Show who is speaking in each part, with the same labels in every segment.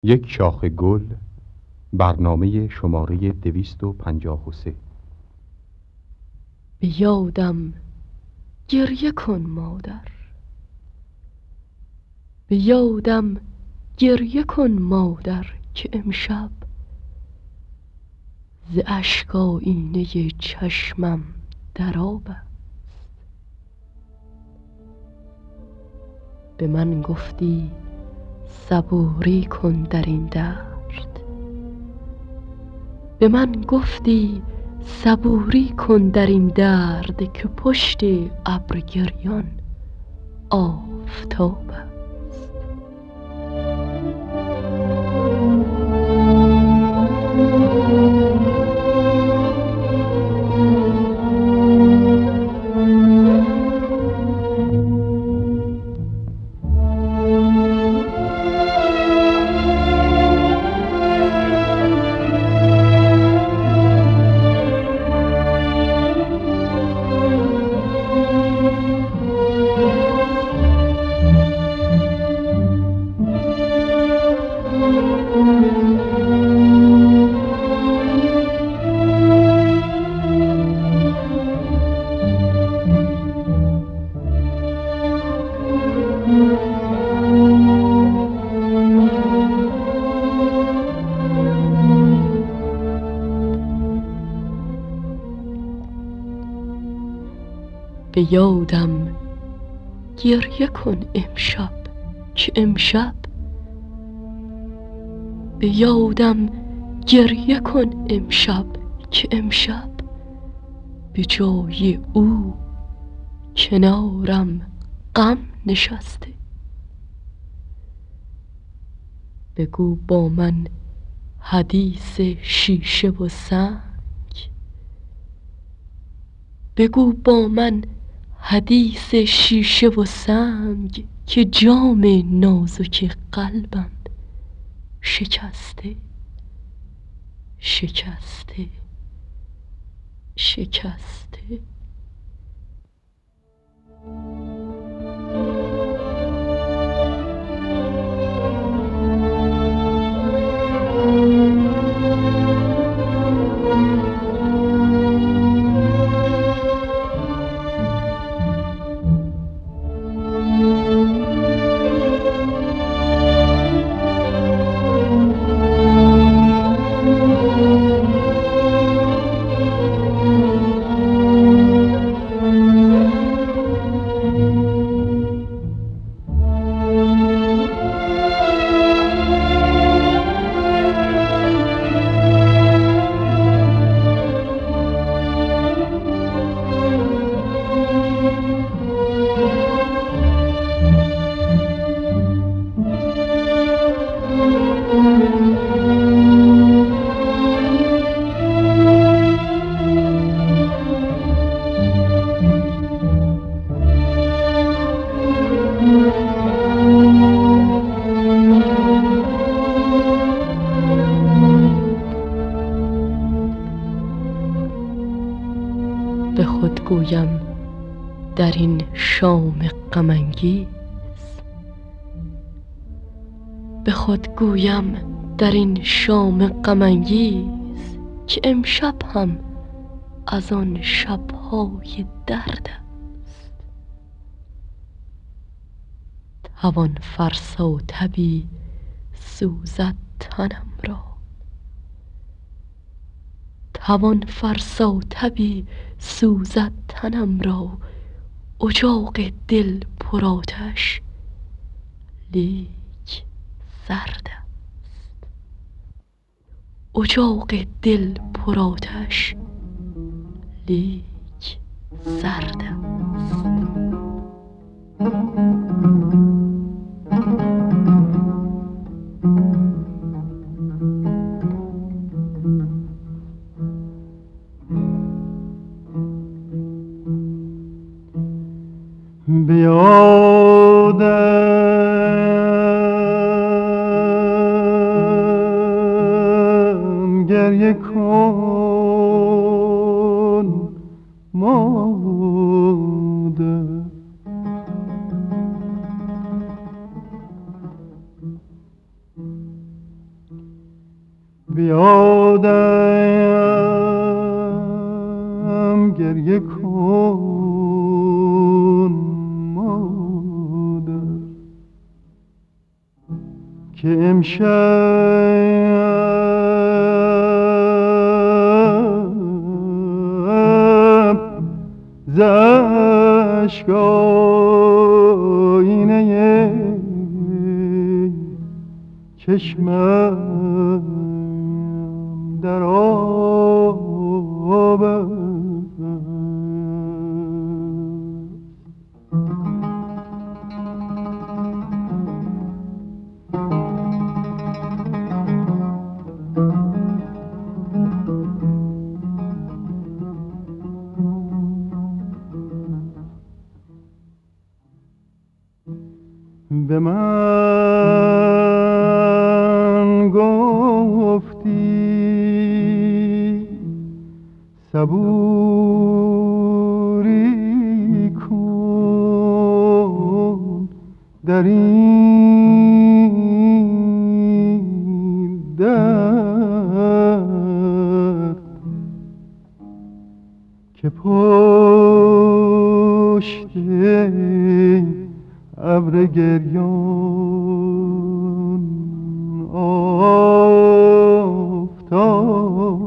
Speaker 1: یک شاخ گل، برنامه شماره 253.
Speaker 2: به یادم گریه کن مادر، به یادم گریه کن مادر، که امشب ز اشک آیینه چشمم در آب است. به من گفتی صبوری کن در این درد، به من گفتی صبوری کن در این درد، که پشت ابر گریان آفتاب است. به یادم گریه کن امشب، که امشب به یادم گریه کن امشب، که امشب به جای او کنارم غم نشسته. بگو با من حدیث شیشه و سنگ، بگو با من حدیث شیشه و سنگ، که جام نازک قلبم شکسته شکسته شکسته. به خود گویم در این شام غم انگیز، به خود گویم در این شام غم انگیز، که امشب هم از آن شب‌های درد است. توان فرسا تبی سوزد تنم را، توان فرسا تبی سوزد تنم را، اجاق دل پر آتش لیک سرد است. اجاق دل پر آتش لیک سرد است.
Speaker 3: به یادم گریه کن مادر، بیادم گریه کن مادر که امشب ز اشک آینه چشمم در آب است. به من گفتی صبوری کن در این درد که پشت ابر گریان آفتاب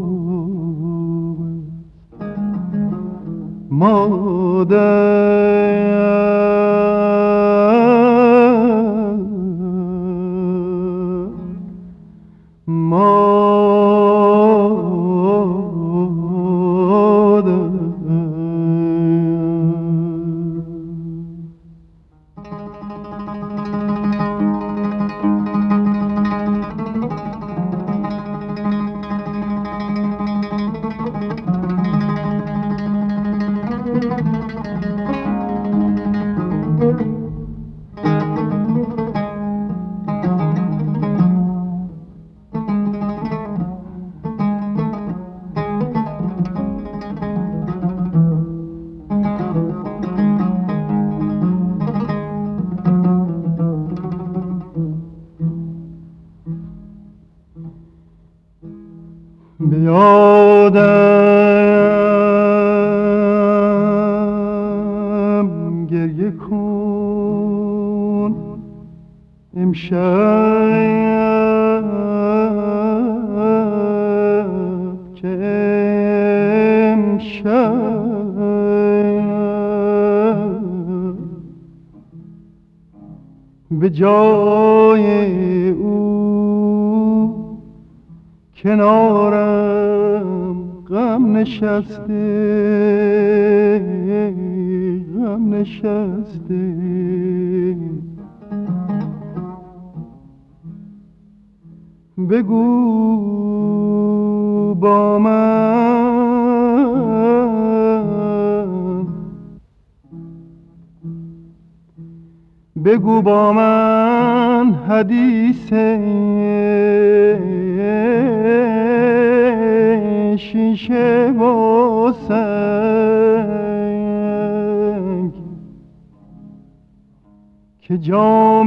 Speaker 3: بیادم گریه کن امشب که امشب به جای او کنارم غم نشسته غم نشسته بگو با من بگو با من حدیث شیشه و سنگ که جام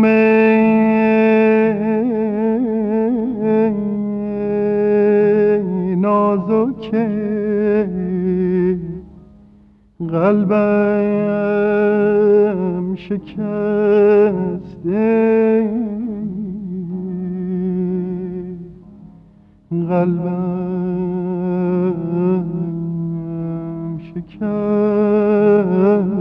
Speaker 3: نازک قلبم شکسته قلبم شکسته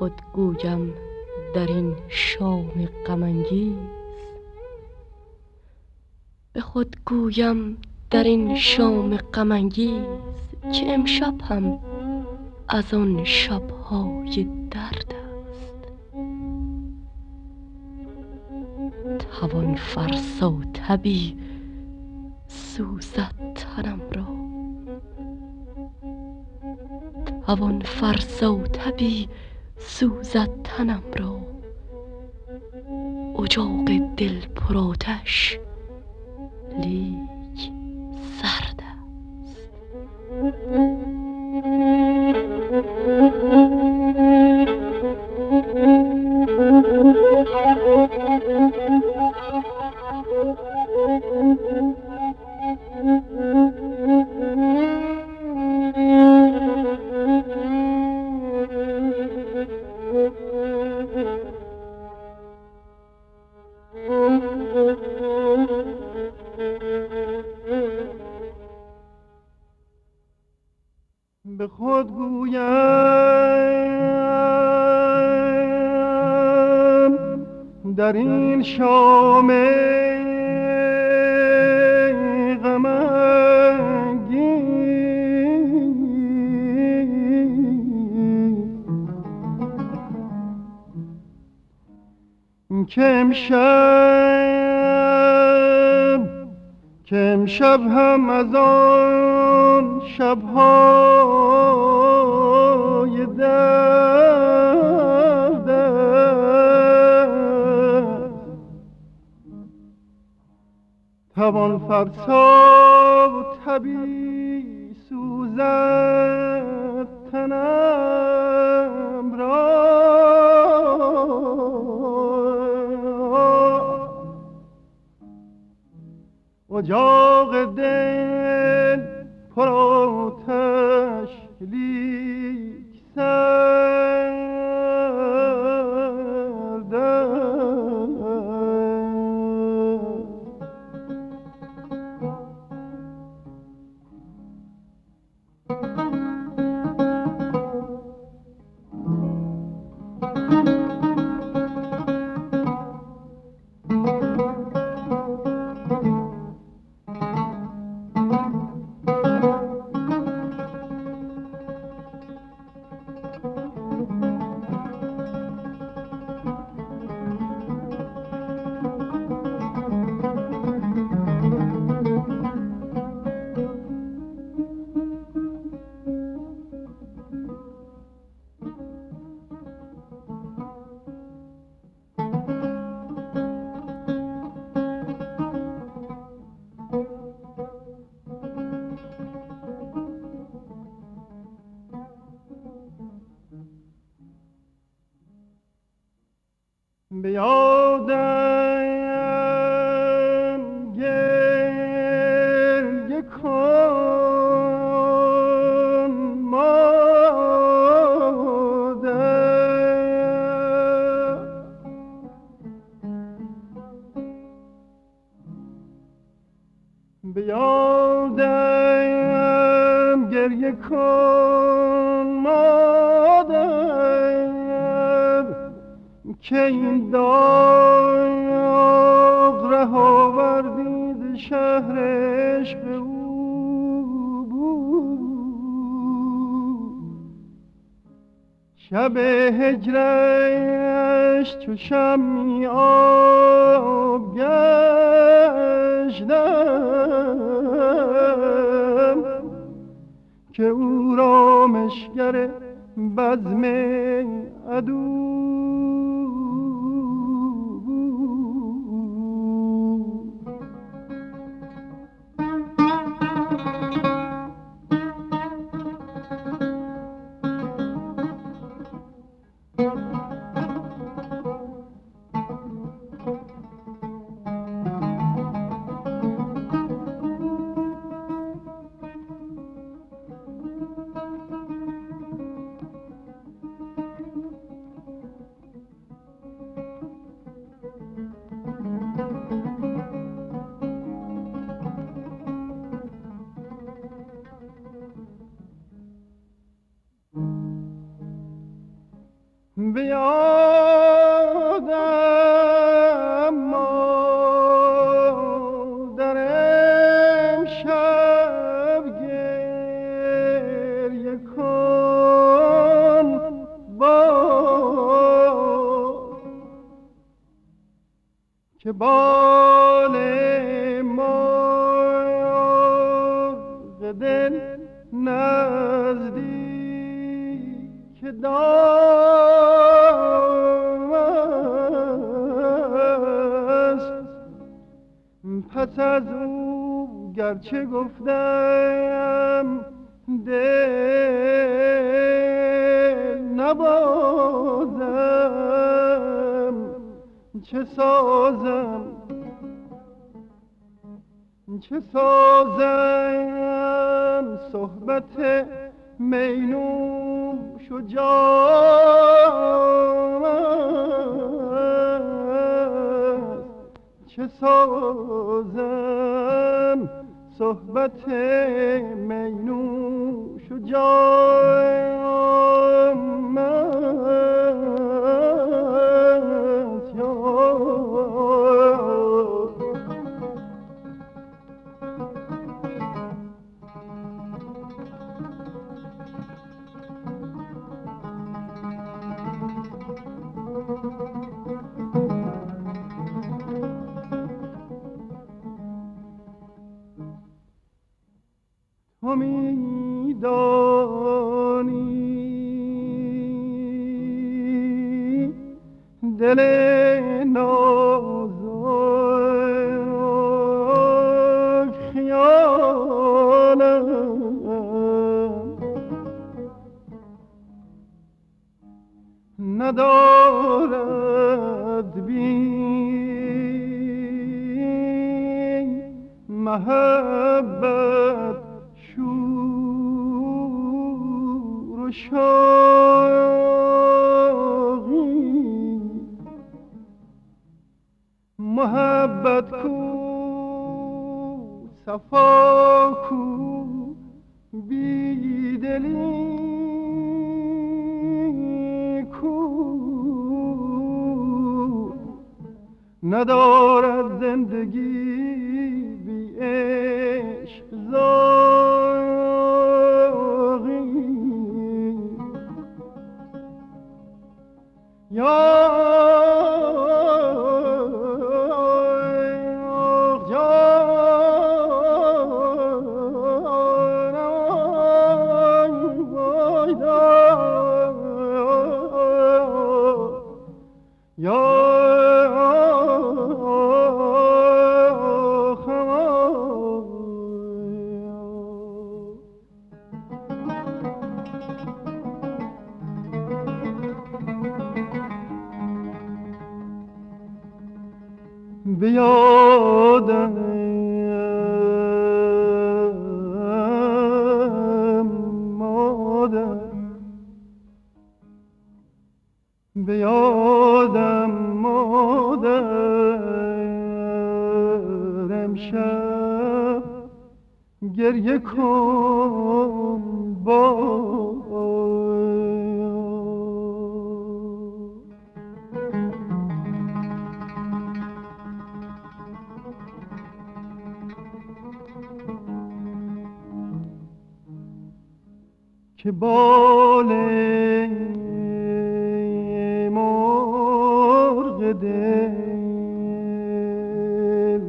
Speaker 2: خود گویم در این شام غم انگیز، به خود گویم در این شام غم انگیز که امشب هم از آن شب‌های درد است. توان فرسا تبی سوزد تنم را، توان فرسا تبی سوزد تنم را، اجاق دل پر آتش لیک سرد است.
Speaker 3: به خود گویم در این شام غم انگیز که امشب هم از آن شب‌های درد است. توان فرسا و تبی سوزد تنم را، اجاق دل پر آتش لیک سرد است. به یادم گریه کن مادر، به یادم گریه کن مادر، که این داغ ره آوردی ز شهر عشق او بود. شب هجرش چو شمعی آب گشتم، که او رامشگر بزم عدو. به یادم مادر امشب گریه کن که بال مرغ دل نزدیک دام است. پس از او گرچه گفتم دل نبازم، چه سازم صحبت مینوش و جام است. چه سازم صحبت مینوش و جام است. تو می دانی دل نازک خیالم ندارد بی محبت شور و شوقی. محبت کو صفا کو بیدلی کو ندارد زندگی بی عشق زاغی. به یادم مادر، به یادم مادر امشب گریه کن که بال مرغ دل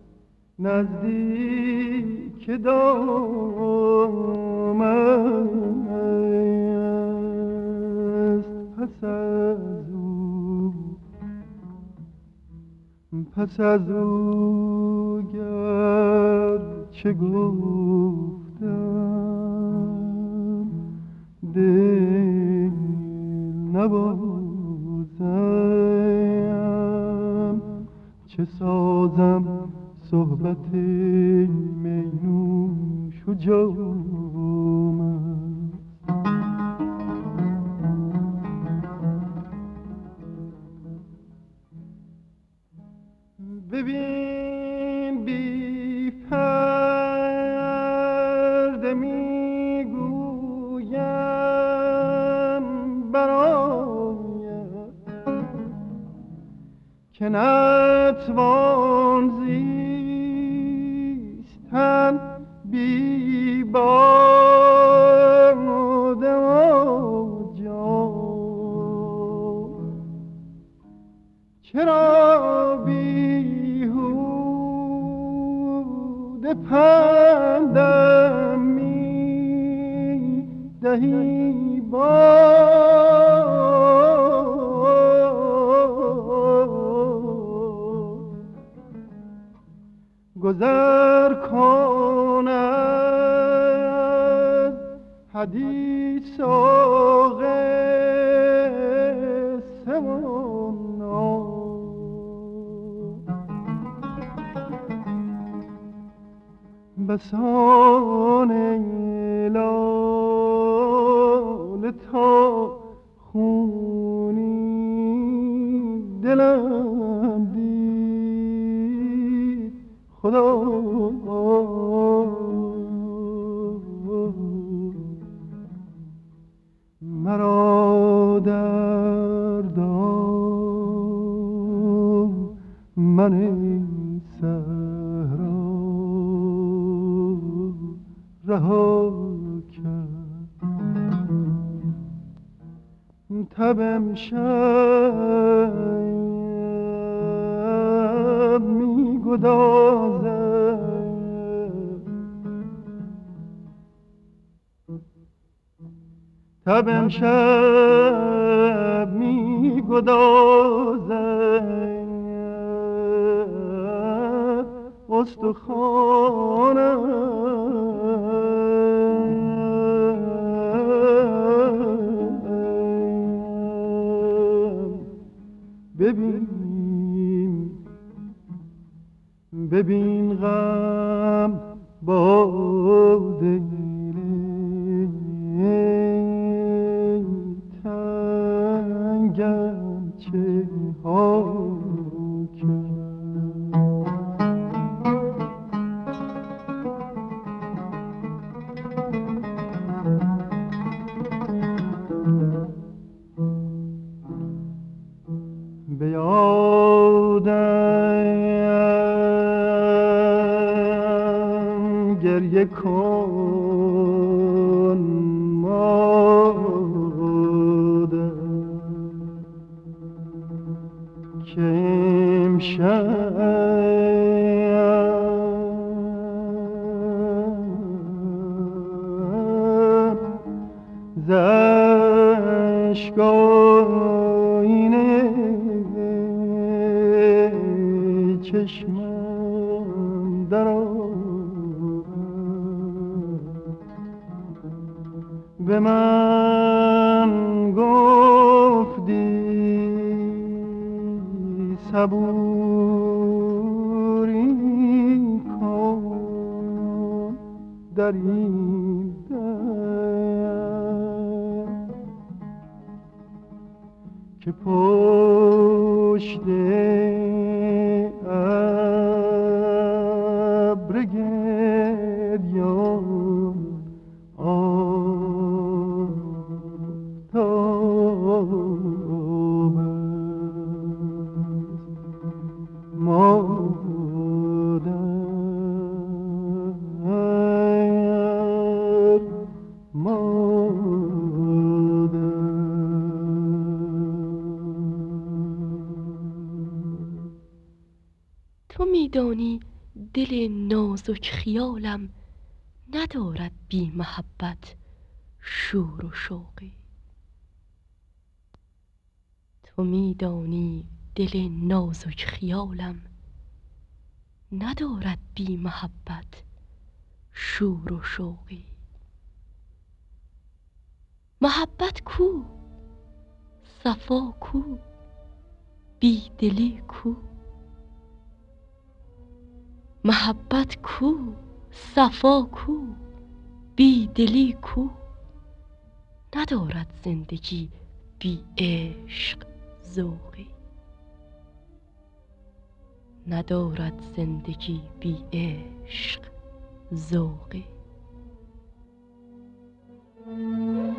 Speaker 3: نزدیک دام است. پس از او گرچه گفتم دل نبازم، چه سازم صحبت مینوش و جام. ببین بی پرده میگویم برایم که نتوان زیستن بی باده و جان. چرا بیهوده پندم می دهی گذر کن از حدیث و قصه و نام. بسان لاله تا خونی دلم دید خدا. مرا دردان من این صحرا رها کرد. تب امشب می گدازد، تب امشب می گدازد استخوانم. ببین ببین غم با دل تنگم چه ها کرد. به یادم گریه کن مادر که امشب ز اشک‌آینه چشمم در آمد. به من گفتی صبوری کن در این دم که پشت ابر گریان آفتاب
Speaker 2: تو میدانی دل نازک خیالم ندارد بی محبت شور و شوقی. تو میدانی دل نازک خیالم ندارد بی محبت شور و شوقی. محبت کو؟ صفا کو؟ بی دلی کو؟ محبت کو؟ صفا کو؟ بی دلی کو؟ ندارد زندگی بی عشق ذوقی. ندارد زندگی بی عشق ذوقی.